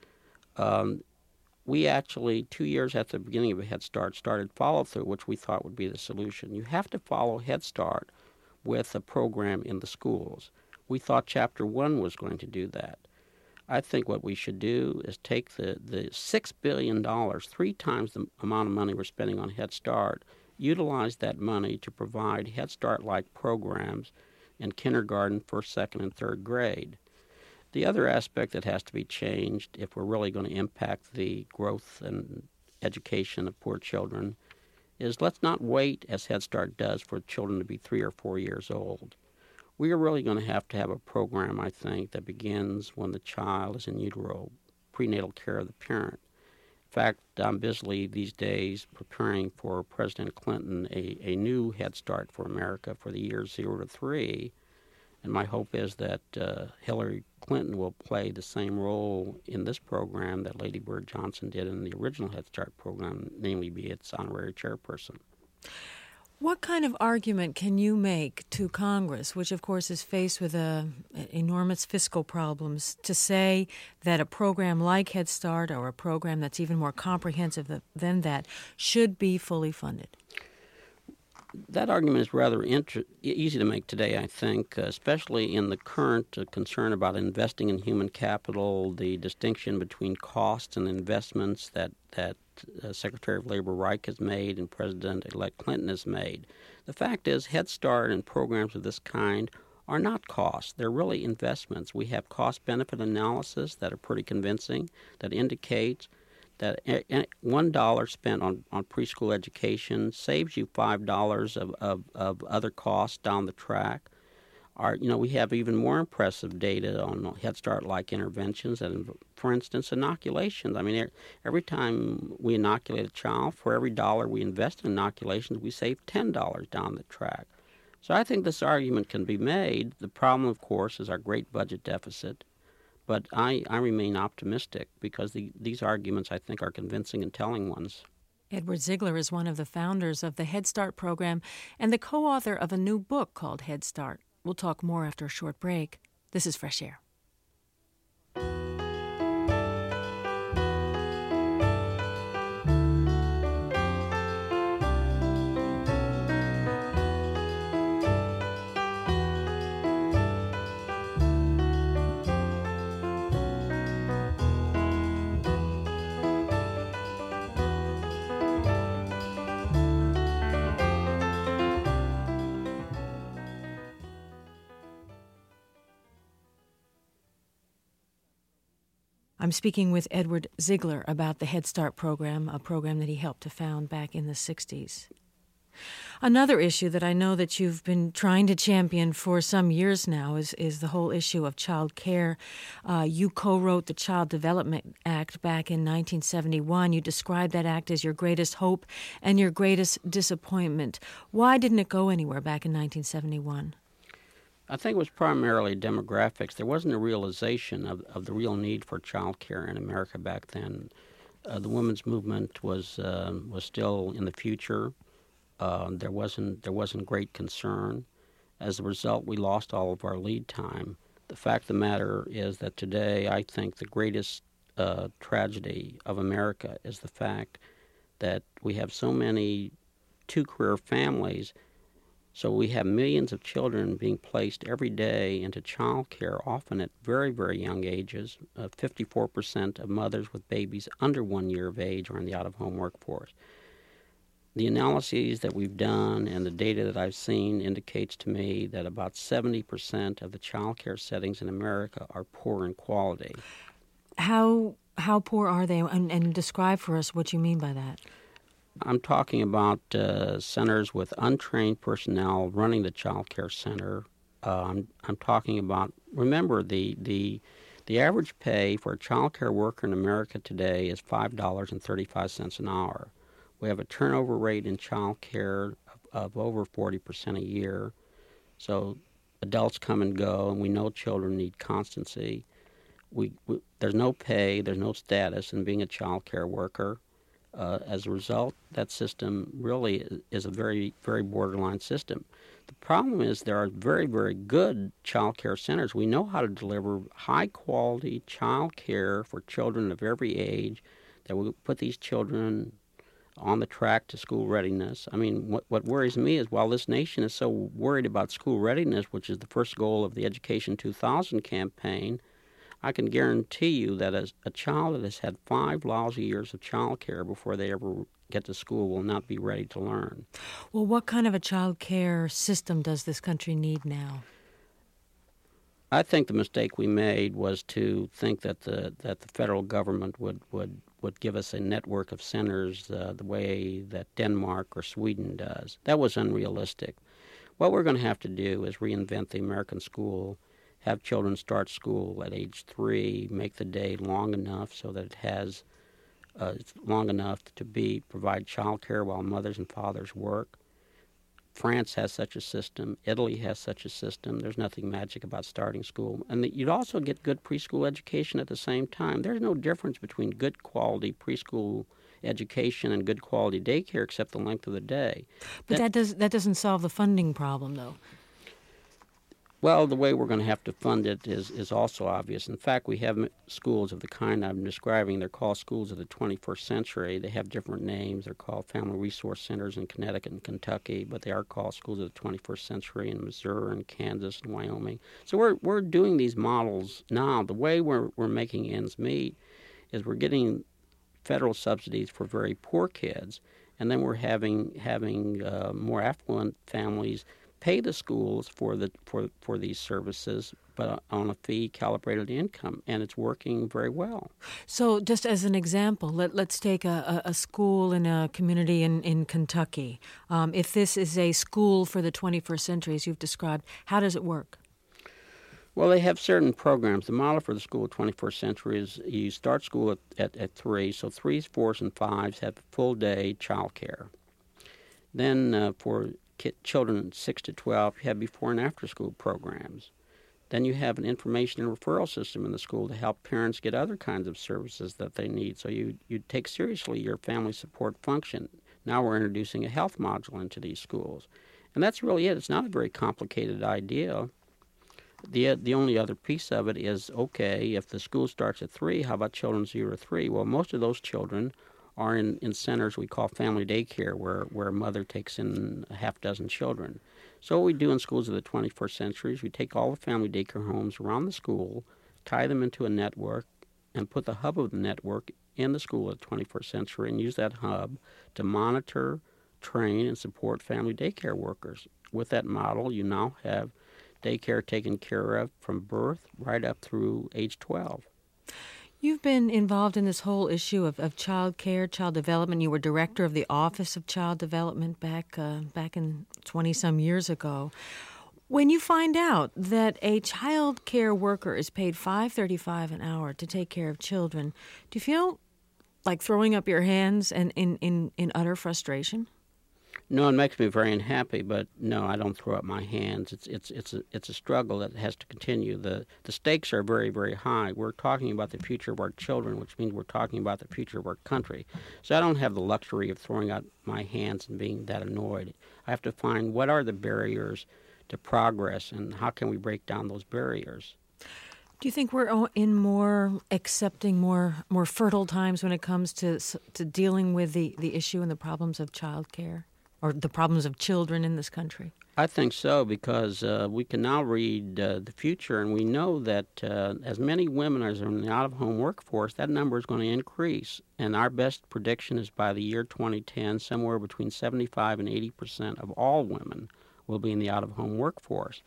Um, we actually, two years after the beginning of a Head Start, started follow-through, which we thought would be the solution. You have to follow Head Start with a program in the schools. We thought Chapter one was going to do that. I think what we should do is take the, the six billion dollars, three times the amount of money we're spending on Head Start, utilize that money to provide Head Start-like programs in kindergarten, first, second, and third grade. The other aspect that has to be changed if we're really going to impact the growth and education of poor children is let's not wait, as Head Start does, for children to be three or four years old. We are really going to have to have a program, I think, that begins when the child is in utero, prenatal care of the parent. In fact, I'm busily these days preparing for President Clinton a, a new Head Start for America for the years zero to three, and my hope is that uh, Hillary Clinton will play the same role in this program that Lady Bird Johnson did in the original Head Start program, namely be its honorary chairperson. What kind of argument can you make to Congress, which of course is faced with uh, enormous fiscal problems, to say that a program like Head Start or a program that's even more comprehensive than that should be fully funded? That argument is rather inter- easy to make today, I think, uh, especially in the current uh, concern about investing in human capital, the distinction between costs and investments that, that uh, Secretary of Labor Reich has made and President-elect Clinton has made. The fact is, Head Start and programs of this kind are not costs. They're really investments. We have cost-benefit analysis that are pretty convincing, that indicates that one dollar spent on, on preschool education saves you five dollars of, of, of other costs down the track. Our, you know, we have even more impressive data on Head Start-like interventions, and for instance, inoculations. I mean, every time we inoculate a child, for every dollar we invest in inoculations, we save ten dollars down the track. So I think this argument can be made. The problem, of course, is our great budget deficit. But I, I remain optimistic because the, these arguments, I think, are convincing and telling ones. Edward Ziegler is one of the founders of the Head Start program and the co-author of a new book called Head Start. We'll talk more after a short break. This is Fresh Air. I'm speaking with Edward Ziegler about the Head Start program, a program that he helped to found back in the sixties. Another issue that I know that you've been trying to champion for some years now is, is the whole issue of child care. Uh, you co-wrote the Child Development Act back in nineteen seventy-one. You described that act as your greatest hope and your greatest disappointment. Why didn't it go anywhere back in nineteen seventy-one? I think it was primarily demographics. There wasn't a realization of, of the real need for child care in America back then. Uh, the women's movement was uh, was still in the future. Uh, there wasn't there wasn't great concern. As a result, we lost all of our lead time. The fact of the matter is that today, I think the greatest uh, tragedy of America is the fact that we have so many two-career families. So we have millions of children being placed every day into child care, often at very, very young ages. Uh, fifty-four percent of mothers with babies under one year of age are in the out-of-home workforce. The analyses that we've done and the data that I've seen indicates to me that about seventy percent of the child care settings in America are poor in quality. How how poor are they? And, and describe for us what you mean by that. I'm talking about uh, centers with untrained personnel running the child care center. Uh, I'm, I'm talking about, remember, the, the, the average pay for a child care worker in America today is five dollars and thirty-five cents an hour. We have a turnover rate in child care of, of over forty percent a year. So adults come and go, and we know children need constancy. We, we there's no pay, there's no status in being a child care worker. Uh, as a result, that system really is a very, very borderline system. The problem is there are very, very good child care centers. We know how to deliver high-quality child care for children of every age that will put these children on the track to school readiness. I mean, what, what worries me is while this nation is so worried about school readiness, which is the first goal of the Education two thousand campaign, I can guarantee you that as a child that has had five lousy years of child care before they ever get to school will not be ready to learn. Well, what kind of a child care system does this country need now? I think the mistake we made was to think that the that the federal government would, would, would give us a network of centers uh, the way that Denmark or Sweden does. That was unrealistic. What we're going to have to do is reinvent the American school, have children start school at age three, make the day long enough so that it has uh, it's long enough to be provide child care while mothers and fathers work. France has such a system. Italy has such a system. There's nothing magic about starting school. And the, you'd also get good preschool education at the same time. There's no difference between good quality preschool education and good quality daycare except the length of the day. But that, that, does, that doesn't solve the funding problem, though. Well, the way we're going to have to fund it is, is also obvious. In fact, we have schools of the kind I'm describing. They're called schools of the twenty-first century. They have different names. They're called Family Resource Centers in Connecticut and Kentucky, but they are called schools of the twenty-first century in Missouri and Kansas and Wyoming. So we're we're doing these models now. The way we're we're making ends meet is we're getting federal subsidies for very poor kids, and then we're having having uh, more affluent families pay the schools for the for for these services, but on a fee calibrated income, and it's working very well. So, just as an example, let let's take a, a school in a community in in Kentucky. Um, if this is a school for the twenty-first century, as you've described, how does it work? Well, they have certain programs. The model for the school of twenty-first century is you start school at, at, at three, so threes, fours, and fives have full day child care. Then uh, for children six to twelve, you have before and after school programs. Then you have an information and referral system in the school to help parents get other kinds of services that they need. So you, you take seriously your family support function. Now we're introducing a health module into these schools. And that's really it. It's not a very complicated idea. The the only other piece of it is, okay, if the school starts at three, how about children zero to three? Well, most of those children are in, in centers we call family daycare, where, where a mother takes in a half dozen children. So what we do in schools of the twenty-first century is we take all the family daycare homes around the school, tie them into a network, and put the hub of the network in the school of the twenty-first century and use that hub to monitor, train, and support family daycare workers. With that model, you now have daycare taken care of from birth right up through age twelve. You've been involved in this whole issue of, of child care, child development. You were director of the Office of Child Development back uh, back in twenty-some years ago. When you find out that a child care worker is paid five dollars and thirty-five cents an hour to take care of children, do you feel like throwing up your hands and in, in, in utter frustration? No, it makes me very unhappy, but no, I don't throw up my hands. It's it's it's a it's a struggle that has to continue. The the stakes are very, very high. We're talking about the future of our children, which means we're talking about the future of our country. So I don't have the luxury of throwing out my hands and being that annoyed. I have to find what are the barriers to progress and how can we break down those barriers. Do you think we're in more accepting, more more fertile times when it comes to to dealing with the, the issue and the problems of child care? Or the problems of children in this country? I think so, because uh, we can now read uh, the future, and we know that uh, as many women as are in the out-of-home workforce, that number is going to increase. And our best prediction is by the year twenty ten, somewhere between seventy-five and eighty percent of all women will be in the out-of-home workforce.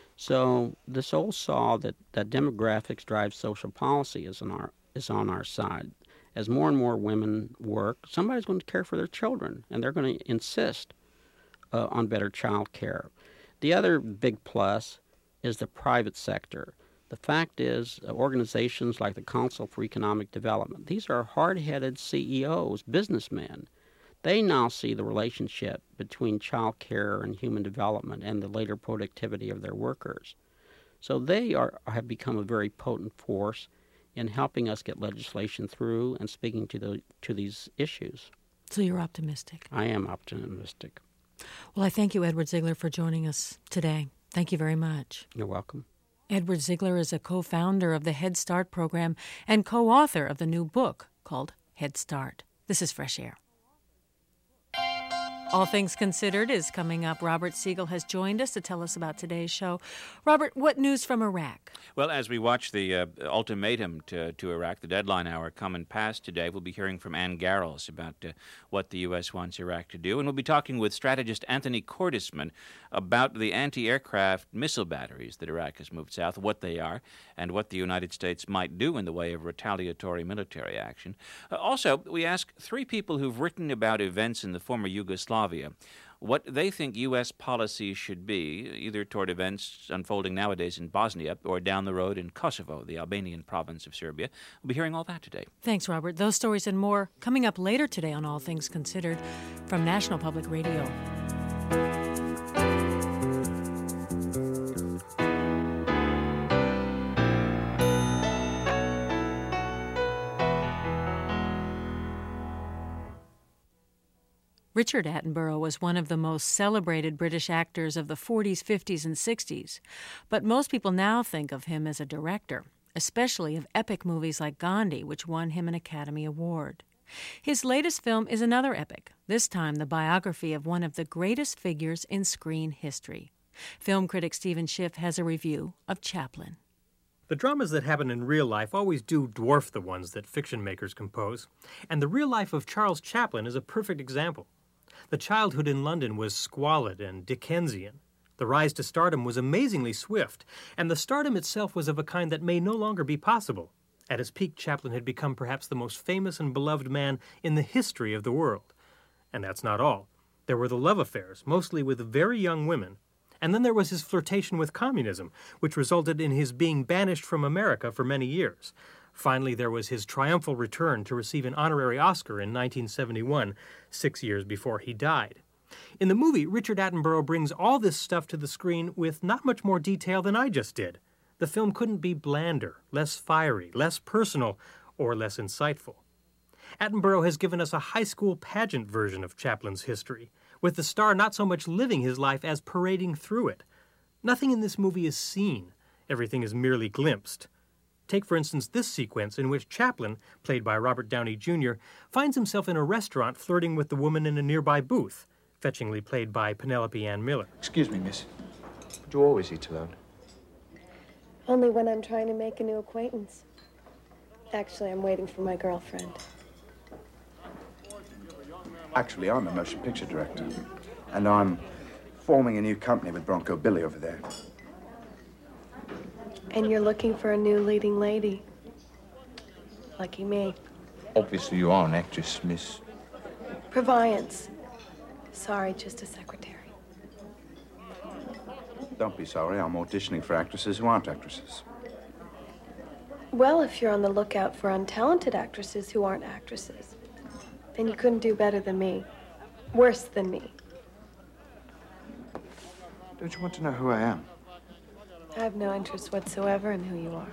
So this old saw that, that demographics drive social policy is on our is on our side. As more and more women work, somebody's going to care for their children, and they're going to insist uh, on better child care. The other big plus is the private sector. The fact is, uh, organizations like the Council for Economic Development, these are hard-headed C E Os, businessmen. They now see the relationship between child care and human development and the later productivity of their workers. So they are have become a very potent force in helping us get legislation through and speaking to the to these issues. So you're optimistic? I am optimistic. Well, I thank you, Edward Ziegler, for joining us today. Thank you very much. You're welcome. Edward Ziegler is a co-founder of the Head Start program and co-author of the new book called Head Start. This is Fresh Air. All Things Considered is coming up. Robert Siegel has joined us to tell us about today's show. Robert, what news from Iraq? Well, as we watch the uh, ultimatum to, to Iraq, the deadline hour come and pass today, we'll be hearing from Ann Garrels about uh, what the U S wants Iraq to do. And we'll be talking with strategist Anthony Cordesman about the anti-aircraft missile batteries that Iraq has moved south, what they are, and what the United States might do in the way of retaliatory military action. Uh, also, we ask three people who've written about events in the former Yugoslavia what they think U S policy should be, either toward events unfolding nowadays in Bosnia or down the road in Kosovo, the Albanian province of Serbia. We'll be hearing all that today. Thanks, Robert. Those stories and more coming up later today on All Things Considered from National Public Radio. Richard Attenborough was one of the most celebrated British actors of the forties, fifties, and sixties, but most people now think of him as a director, especially of epic movies like Gandhi, which won him an Academy Award. His latest film is another epic, this time the biography of one of the greatest figures in screen history. Film critic Stephen Schiff has a review of Chaplin. The dramas that happen in real life always do dwarf the ones that fiction makers compose, and the real life of Charles Chaplin is a perfect example. The childhood in London was squalid and Dickensian. The rise to stardom was amazingly swift, and the stardom itself was of a kind that may no longer be possible. At his peak, Chaplin had become perhaps the most famous and beloved man in the history of the world. And that's not all. There were the love affairs, mostly with very young women. And then there was his flirtation with communism, which resulted in his being banished from America for many years. Finally, there was his triumphal return to receive an honorary Oscar in nineteen seventy-one, six years before he died. In the movie, Richard Attenborough brings all this stuff to the screen with not much more detail than I just did. The film couldn't be blander, less fiery, less personal, or less insightful. Attenborough has given us a high school pageant version of Chaplin's history, with the star not so much living his life as parading through it. Nothing in this movie is seen. Everything is merely glimpsed. Take, for instance, this sequence in which Chaplin, played by Robert Downey Junior, finds himself in a restaurant flirting with the woman in a nearby booth, fetchingly played by Penelope Ann Miller. Excuse me, miss. Do you always eat alone? Only when I'm trying to make a new acquaintance. Actually, I'm waiting for my girlfriend. Actually, I'm a motion picture director, and I'm forming a new company with Bronco Billy over there. And you're looking for a new leading lady. Lucky me. Obviously, you are an actress, miss. Provience. Sorry, just a secretary. Don't be sorry, I'm auditioning for actresses who aren't actresses. Well, if you're on the lookout for untalented actresses who aren't actresses, then you couldn't do better than me. Worse than me. Don't you want to know who I am? I have no interest whatsoever in who you are.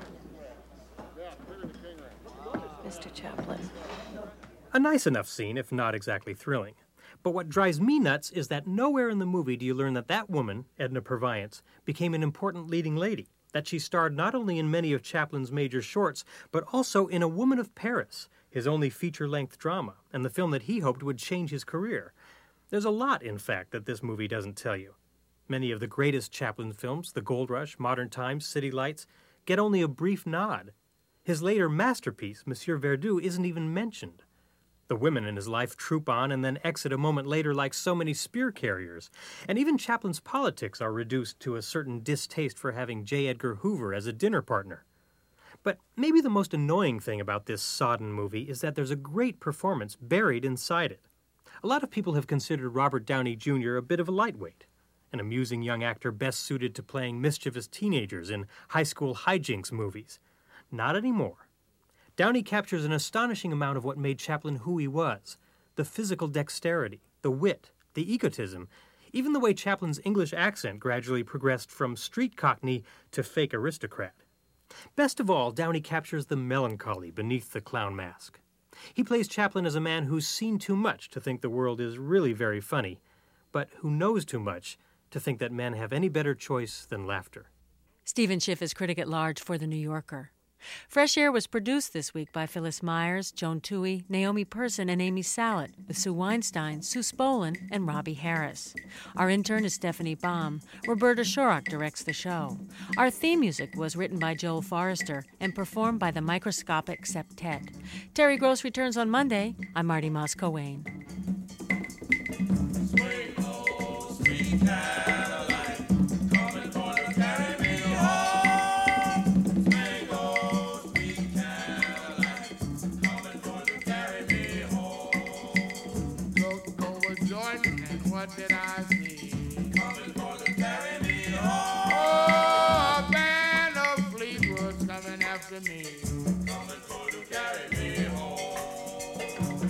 Mister Chaplin. A nice enough scene, if not exactly thrilling. But what drives me nuts is that nowhere in the movie do you learn that that woman, Edna Purviance, became an important leading lady, that she starred not only in many of Chaplin's major shorts, but also in A Woman of Paris, his only feature-length drama, and the film that he hoped would change his career. There's a lot, in fact, that this movie doesn't tell you. Many of the greatest Chaplin films, The Gold Rush, Modern Times, City Lights, get only a brief nod. His later masterpiece, Monsieur Verdoux, isn't even mentioned. The women in his life troop on and then exit a moment later like so many spear carriers. And even Chaplin's politics are reduced to a certain distaste for having J. Edgar Hoover as a dinner partner. But maybe the most annoying thing about this sodden movie is that there's a great performance buried inside it. A lot of people have considered Robert Downey Junior a bit of a lightweight, an amusing young actor best suited to playing mischievous teenagers in high school hijinks movies. Not anymore. Downey captures an astonishing amount of what made Chaplin who he was. The physical dexterity, the wit, the egotism, even the way Chaplin's English accent gradually progressed from street cockney to fake aristocrat. Best of all, Downey captures the melancholy beneath the clown mask. He plays Chaplin as a man who's seen too much to think the world is really very funny, but who knows too much to think that men have any better choice than laughter. Stephen Schiff is critic at large for The New Yorker. Fresh Air was produced this week by Phyllis Myers, Joan Toohey, Naomi Person, and Amy Salet, with Sue Weinstein, Sue Spolin, and Robbie Harris. Our intern is Stephanie Baum. Roberta Shorrock directs the show. Our theme music was written by Joel Forrester and performed by the Microscopic Septet. Terry Gross returns on Monday. I'm Marty Moss-Coane. Swing, oh, sweet Caroline, coming for to carry me home. What did I see? Coming for to carry me home. Oh, a band of Fleetwood's coming after me. Coming for to carry me home.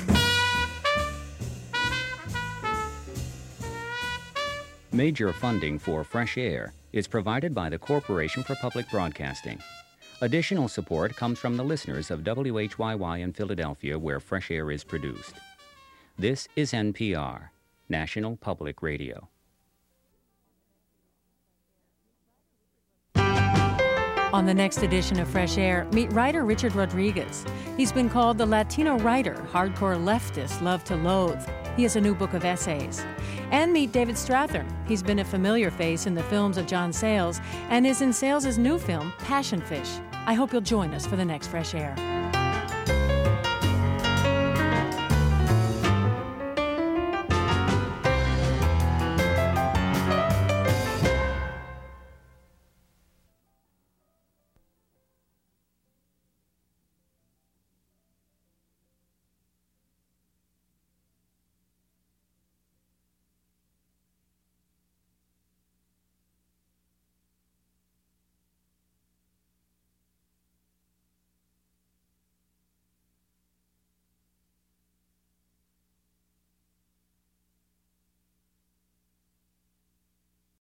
Major funding for Fresh Air is provided by the Corporation for Public Broadcasting. Additional support comes from the listeners of W H Y Y in Philadelphia, where Fresh Air is produced. This is N P R. National Public Radio. On the next edition of Fresh Air, meet writer Richard Rodriguez. He's been called the Latino writer hardcore leftists love to loathe. He has a new book of essays. And meet David Strathairn. He's been a familiar face in the films of John Sayles and is in Sayles' new film, Passion Fish. I hope you'll join us for the next Fresh Air.